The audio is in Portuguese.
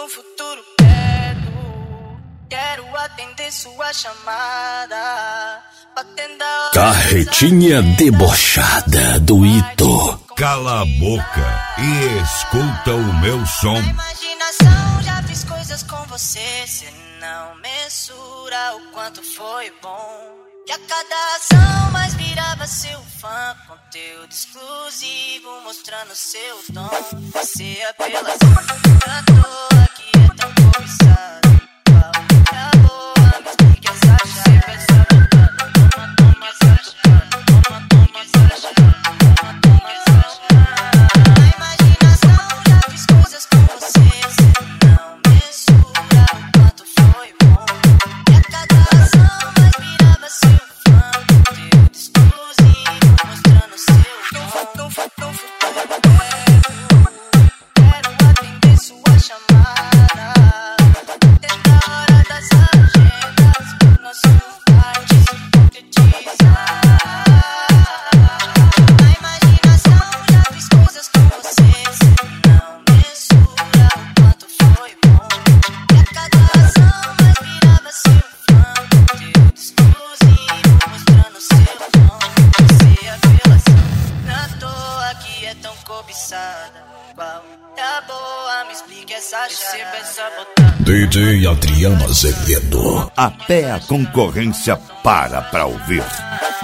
no futuro perto, quero atender sua chamada. Carretinha debochada do Ito. Cala a boca e escuta o meu som. Na imaginação já fiz coisas com você, cê não mensura o quanto foi bom. E a cada ação mais virava seu fã, conteúdo exclusivo mostrando seu tom. Você é apelação, à toa que é tão cobiçado. Tá boa, me explique essa chave, essa botada. Toma essa chave, toma essa chave, toma essa chave. Na imaginação já fiz coisas com você, cê não mensura o quanto foi bom. E a cada ação mais virava seu fã, conteúdo exclusivo mostrando seu tom. No futuro quero atender sua chamada. Desde a hora das agendas, nosso parte se concretizar. Na imaginação já fiz coisas com você, cê não mensura o quanto foi bom. E a cada ação mais virava seu fã, conteúdo exclusivo mostrando seu tom. Você é apelação, na toa que é tão cobiçada. Qual é a boa, me explique essa chave, essa botada. DJ Adriano Azevedo. Até a concorrência para ouvir.